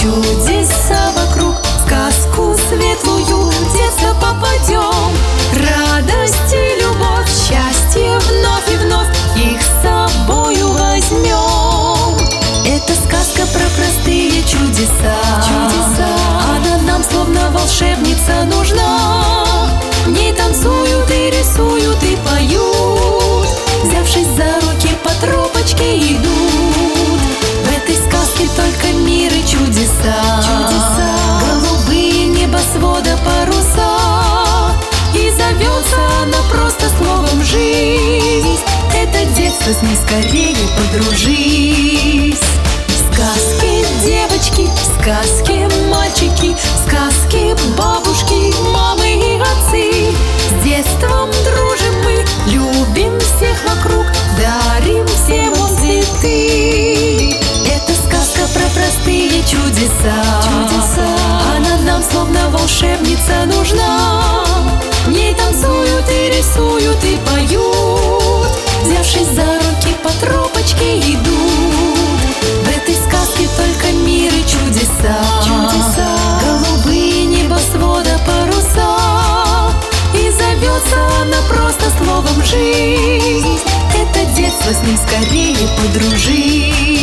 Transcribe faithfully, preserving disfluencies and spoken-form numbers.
Чудеса вокруг, в сказку светлую в детство попадем. Радость и любовь, счастье вновь и вновь их с собою возьмем. Это сказка про простые чудеса, чудеса. Она нам словно волшебница нужна. В ней танцуют и рисуют и поют, взявшись за руки по тропочке идут. В этой сказке только мир и чудеса, чудеса. Голубые небосвода паруса, и зовется она просто словом жизнь. Это детство, с ней скорее подружись. В сказке девочки, в сказке мальчики, в сказке бабушки, мамы и отцы. С детством дружим мы, любим всех вокруг, дарим всем цветы. Это сказка про простые чудеса, чудеса. Она нам словно волшебница нужна. В ней танцуют и рисуют и поют, взявшись за руки по тропочке идут. В этой сказке только мир и чудеса, чудеса. Голубые небосвода паруса, и зовется она просто словом жизнь. Это детство, с ним скорее подружись.